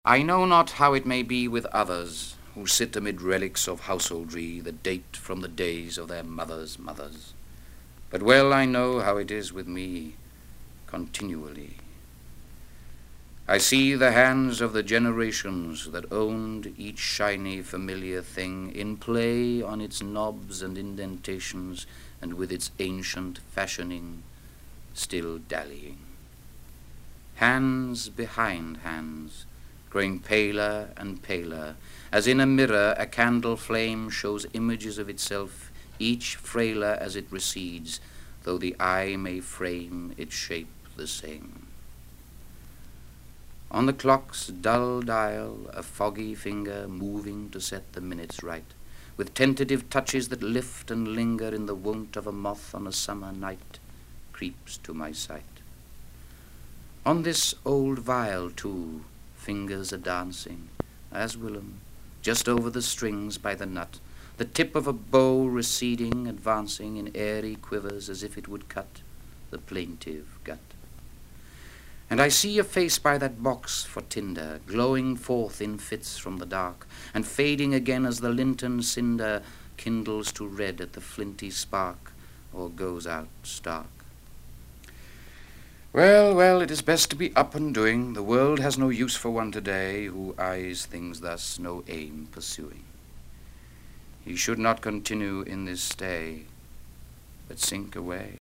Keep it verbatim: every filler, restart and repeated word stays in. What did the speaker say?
I know not how it may be with others who sit amid relics of householdry that date from the days of their mothers' mothers. But well I know how it is with me, continually. I see the hands of the generations that owned each shiny familiar thing in play on its knobs and indentations and with its ancient fashioning, still dallying. Hands behind hands, growing paler and paler, as in a mirror a candle flame shows images of itself, each frailer as it recedes, though the eye may frame its shape the same. On the clock's dull dial, a foggy finger moving to set the minutes right, with tentative touches that lift and linger in the wont of a moth on a summer night, creeps to my sight. On this old vial, too, fingers are dancing, as Willem, just over the strings by the nut, the tip of a bow receding, advancing in airy quivers as if it would cut the plaintive gut. And I see a face by that box for tinder, glowing forth in fits from the dark, and fading again as the lintern cinder kindles to red at the flinty spark, or goes out stark. Well, well, it is best to be up and doing. The world has no use for one today who eyes things thus, no aim pursuing. He should not continue in this stay, but sink away.